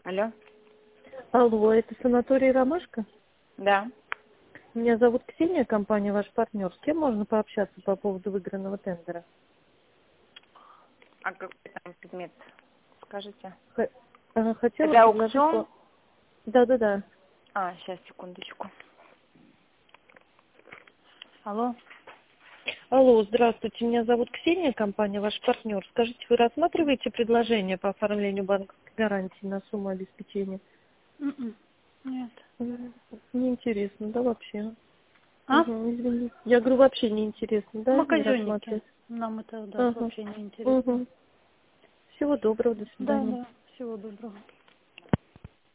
Алло. Алло, это санаторий «Ромашка»? Да. Меня зовут Ксения, компания «Ваш партнер». С кем можно пообщаться по поводу выигранного тендера? А какой там предмет? Скажите. Хотела Это предложить... аукцион? Да. А, сейчас, секундочку. Алло. Алло, здравствуйте, меня зовут Ксения, компания «Ваш партнер». Скажите, вы рассматриваете предложение по оформлению банковской гарантии на сумму обеспечения? Нет. Неинтересно, да, вообще? А? Извините. Я говорю, вообще неинтересно, да, Мы не казённики. рассматривать? Нам это, да, Ага. вообще не интересно. Всего доброго, до свидания. Да. Всего доброго.